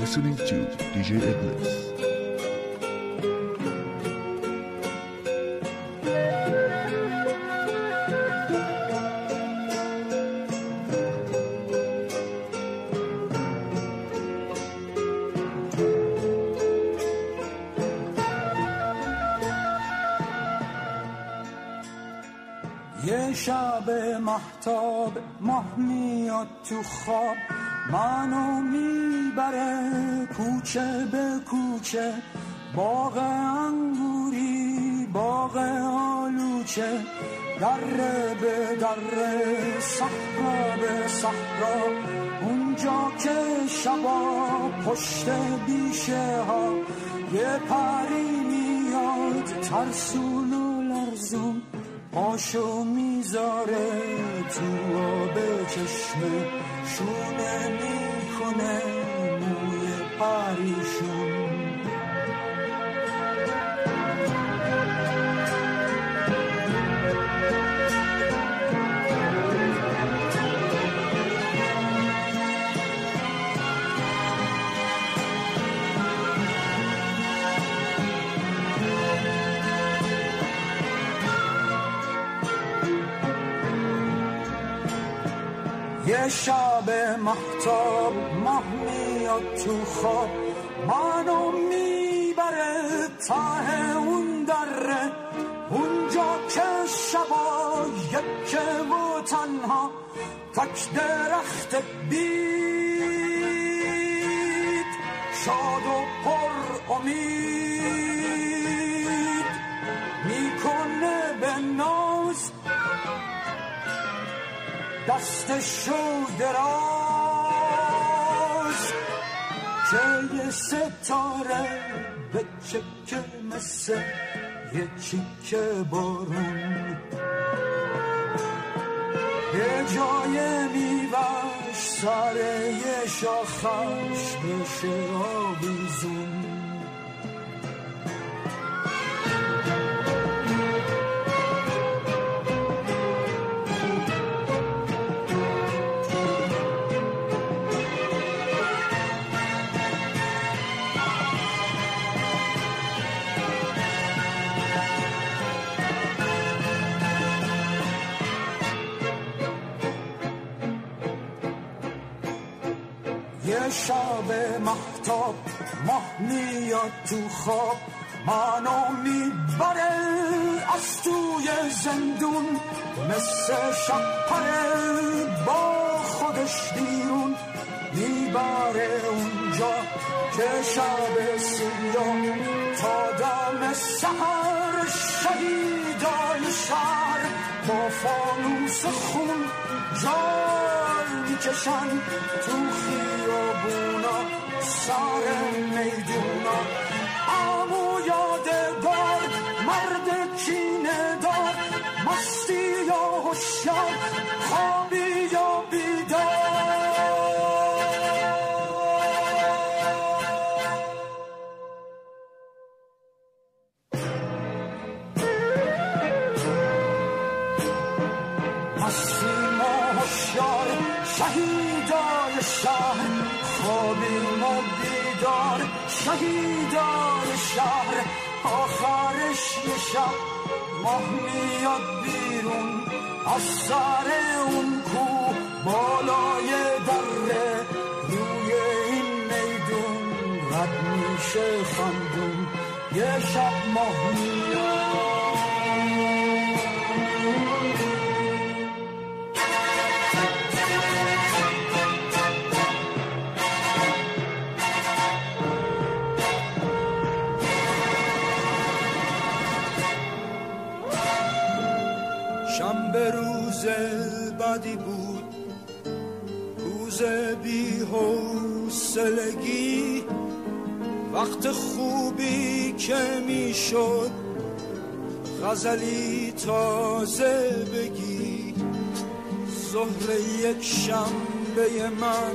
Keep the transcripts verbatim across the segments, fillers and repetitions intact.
listening to دی جی Iblis. یه شب مهتاب ماه میاد تو خواب، منو میبره کوچه به کوچه، باغ انگوری باغ آلوچه، دره به دره صحرا به صحرا، اونجا که شبا پشت بیشه ها یه پری میاد ترسون و لرزون، پاشو میذاره تو آب چشمه، شونه میکنه موی پریشون. یه شب مهتاب ماه میاد تو خواب، منو میبره ته اون دره، اونجا که شبا یکه و تنها، تک درخت بید شاد و پر امید، میکنه به ناز دستشو دراز، که یه ستاره به چکه مثل یه چیکه بارون، یه جای میوش سر یه شاخش بشه آویزون. یه شب مهتاب ماه میاد تو خواب، منو میبره از توی زندون، مثل شپره با خودش بیرون، میبره اونجا که شب سیاه تا دم سحر، شهیدای شهر با فانوس خون جای میکشن تو خیابونا سر میدونا، عمو یادگار مرد کینه دار، مستی یا هوشیار خوابی یا بیدار. مستی ما هوشیار شهیدای شهر، خوابیم و بیدار شهیدای شهر، آخرش یه شب ماه میاد بیرون از سر اون کو بالای دره، روی این میدون رد میشه خندون، یه شب ماه میاد. شنبه روز بدی بود، روز بی حوصلگی، وقت خوبی که میشد غزلی تازه بگی، ظهر یک شنبه من،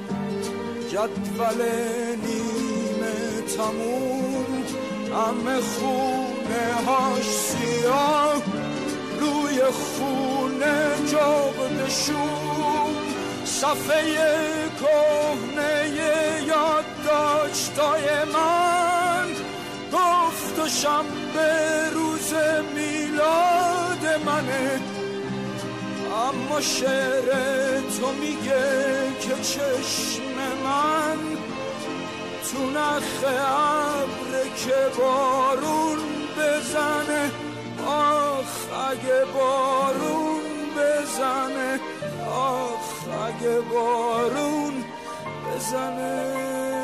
جدول نیمه تموم، همه خونه هاش سیاه، روی خونه جغدشون، صفحه کهنه یادداشت شنبه روز میلاد منه، اما شعر تو میگه که چشم من تو نخ ابر که بارون بزنه. آخ اگه بارون بزنه، آخ اگه بارون بزنه.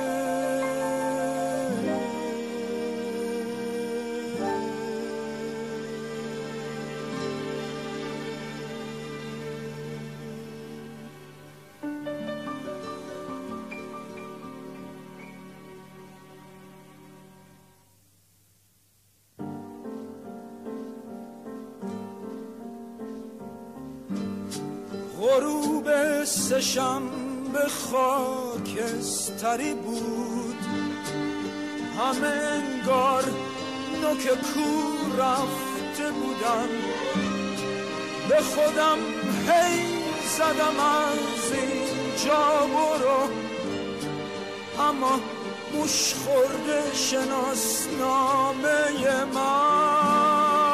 غروب سه‌شنبه خاکستری بود، همه انگار نوک کو رفته بودن. به خودم هی زدم از اینجا برو، اما موش خورده شناسنامه من.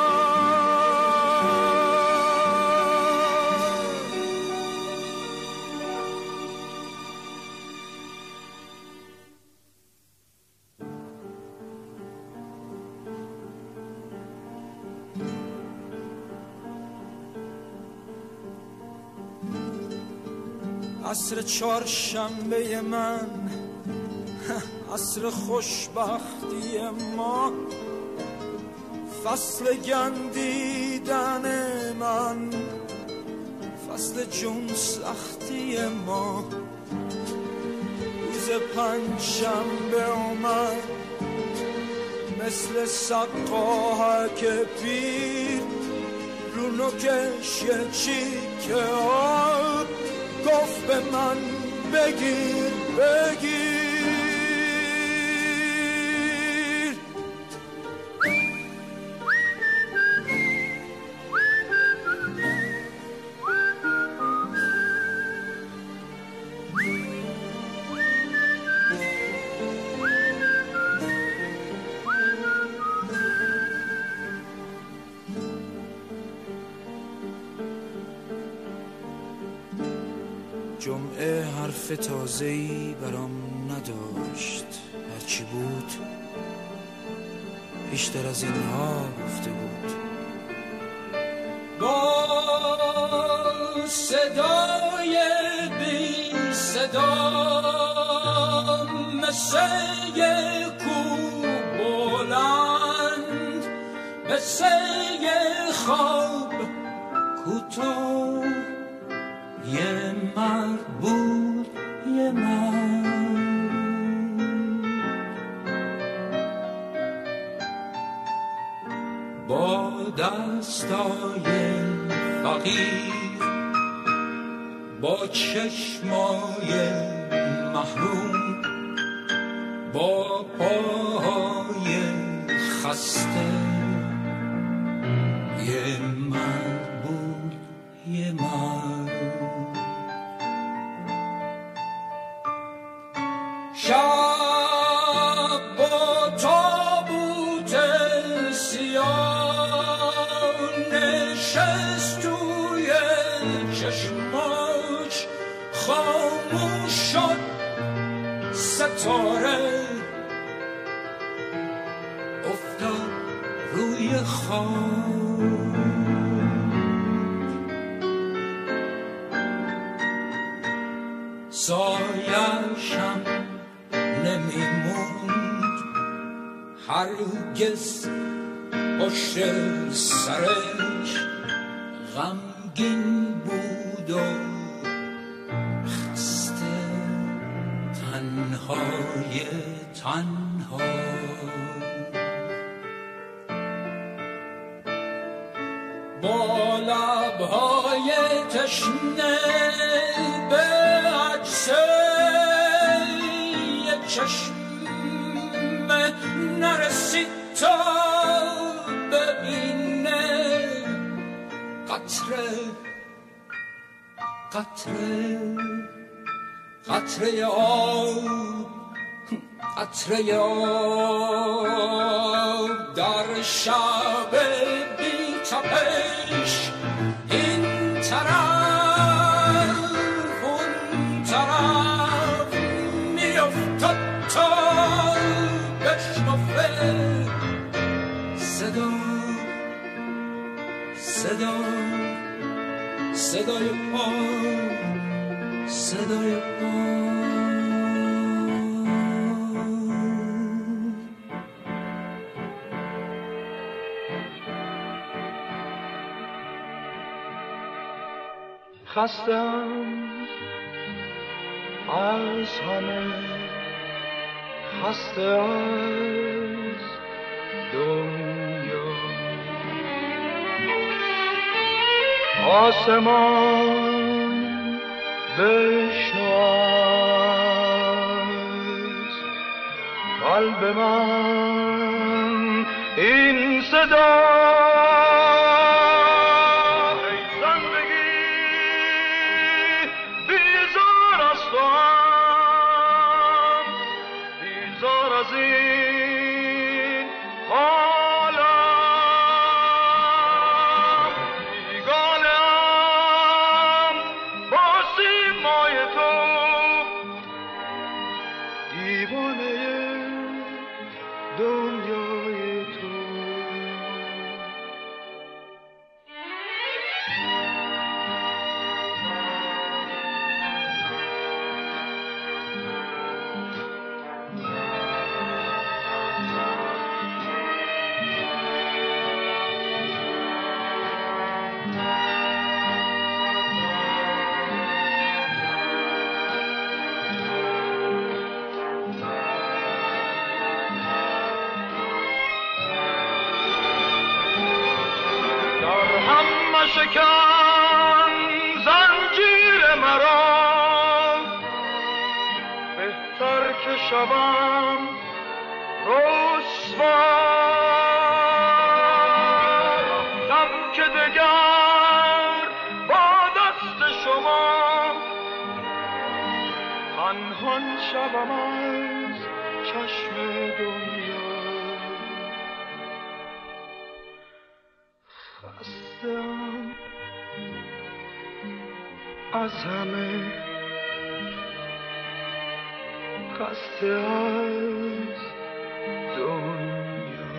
عصر چهارشنبه من، عصر خوشبختی ما، فصل گندیدن من، فصل جون سختی ما. روز پنجشنبه اومد مثل سقاهک پیر، رو نوکش یه چیکه آب گفت به من بگیر بگیر. جمعه حرف تازه‌ای برام نداشت، هرچی بود بیشتر از اینها گفته بود. با صدای بی صدا مثل یه کوه بلند، مثل یه خواب کوتاه، یه مرد بود یه مرد، با دستای فقیر، با چشمای محروم، با پاهای خسته. یه مرد بود یه مرد. شب با تابوت سیاه نشست توی چشماش، خاموش شد ستاره، افتاد روی خاک. سایه‌شم نمیموند هرگز پشت سرش، غمگین بود و خسته، تنهای تنها. با لبهای تشنه به عکس یک چشم نرسید تا ببینه. قطره قطره قطره آب، قطره آب در شب بی تپش این طرف اون طرف میافتد تا بشنفه صدا صدا صدای پا صدای پا خستم از همه خسته از دنیا آسمان بشنو از قلب من این صدا شکن زنجیر مرا بهتر که شوم رسوا دم که دگر با دست شما پنهان شوم از چشم دنیا خستم از همه خسته از دنیا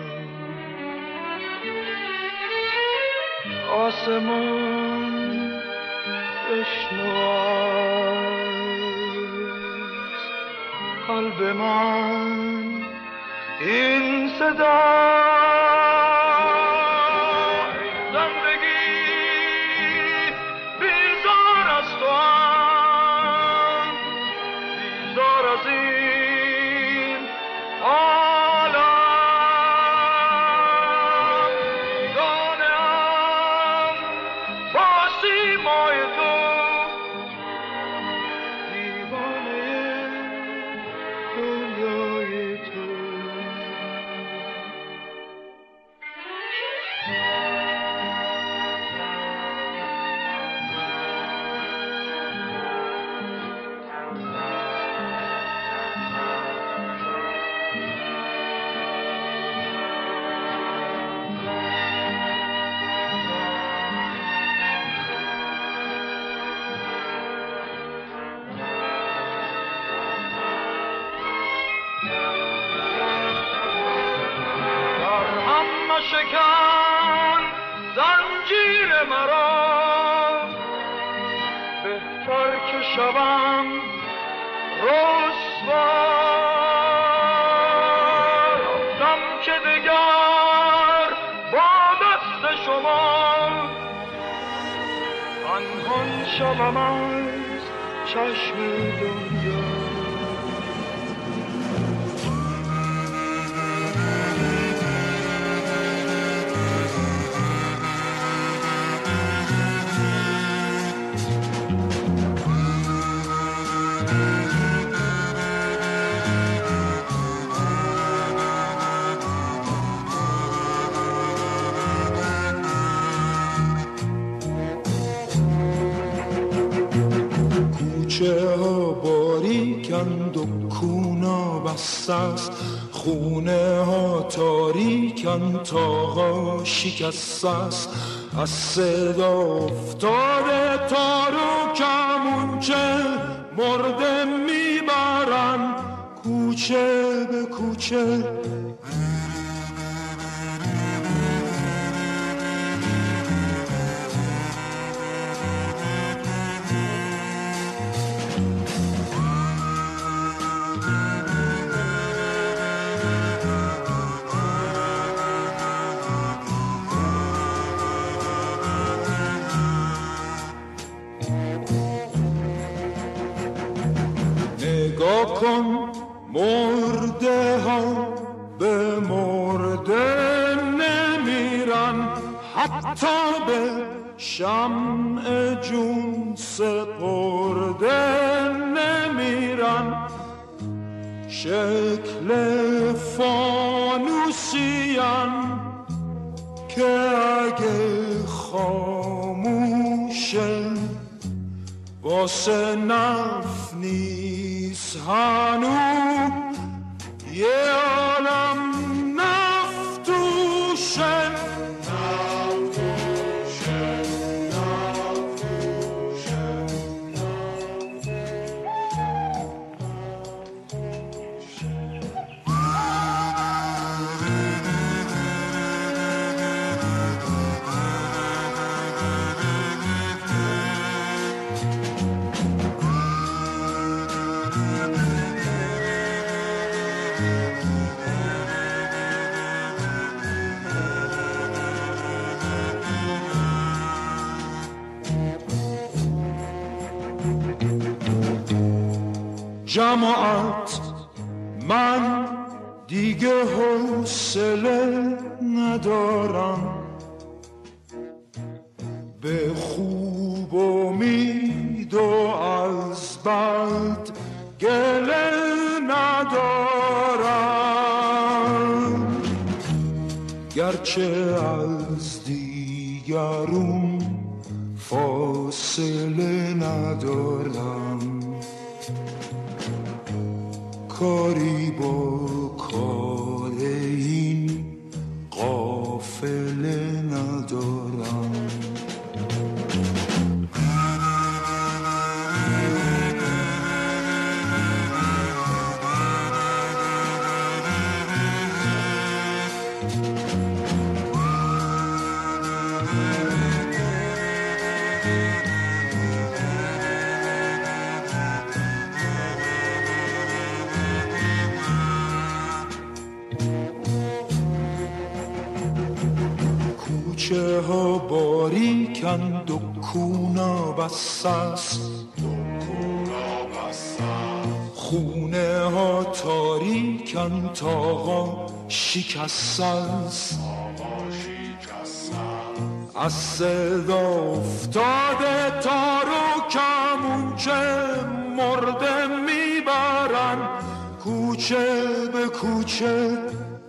آسمان بشنو از قلب من این صدا شکن زنجیر مرا بهتر که شوم رسوا دم که دگر با دست شما پنهان شوم از چشم دنیا کوچه ها باریکند و کونا بسته است، خونه ها تاریکند، تاقا شکسته است. از صدا افتاده تارو کمونچه مرده میبرن کوچه به کوچه. نگاه کن مرده ها به مرده نمیرن، حتی به شمع جون سپرده نمیرن. شکل فانوسیان که اگه خاموشه واسه نف نیست هنو یه عالم نفتوشه. نفتوشه جماعت من دیگه حوصله ندارم، به خوب امید و از بد گله ندارم. گرچه از دیگرون فاصله ندارم، کاری با کار این قافله ندارم. کوچه ها باریکند و کونا بسته است، خونه ها تاریکند، تاقا شکسته است. از صدا افتاده تارو کمونچه مرده میبرن کوچه به کوچه.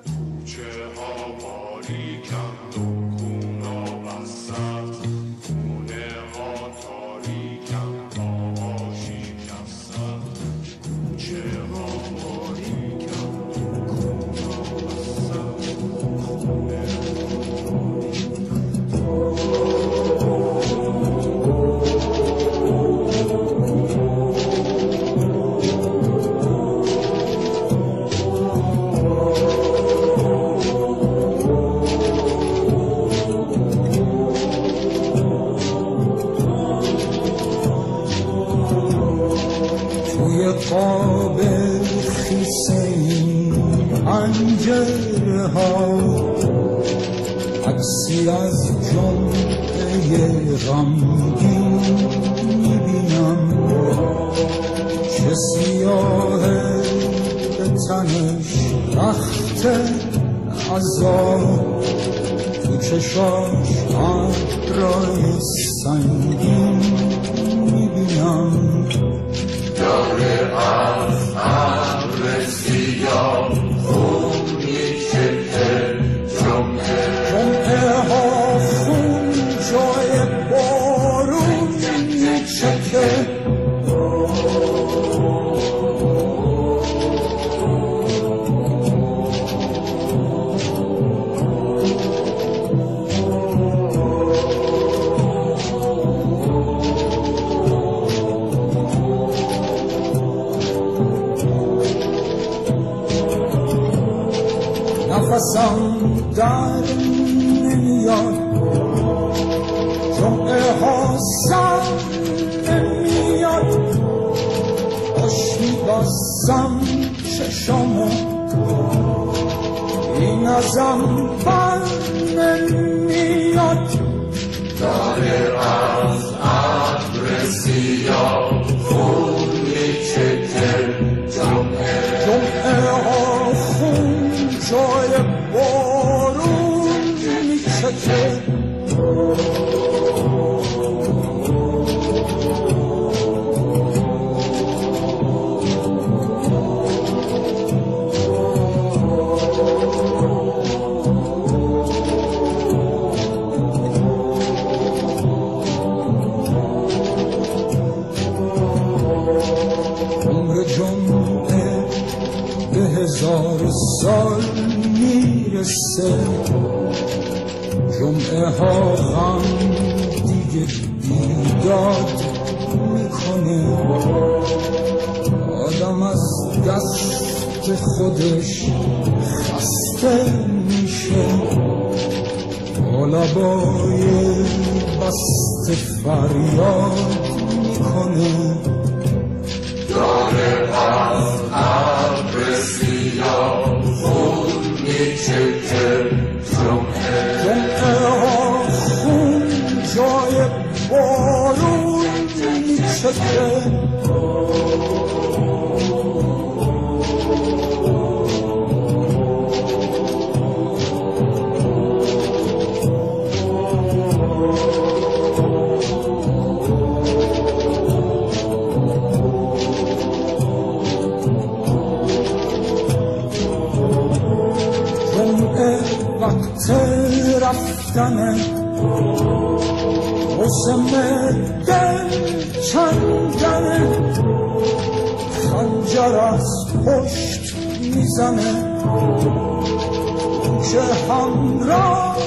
قاب خیس این پنجره ها عکسی از جمعه غمگین میبینم، چه سیاهه به تنش رخت عذاب، تو چشاش ابرای سنگین میبینم. داره از ابر سیاه خون میچکه، جمعه جمعه ها خون جای بارون میچکه. نفسم در نمیاد، جمعه ها سر نمیاد، باش میبستم چشامو این ازم بر نمیاد. داره از ابر سیاه خون میچکه، جمعه جمعه ها خون جای بارون میچکه. هزار سال میرسه، جمعه ها غم دیگه بیداد میکنه، آدم از دست خودش خسته میشه، با لبای بسته فریاد میکنه. داره از ابر سیاه خون میچکه، جمعه جمعه ها خون جای بارون میچکه. وقت رفتنه، موسم دل چندنه، خنجر از پشت میزنه که همراه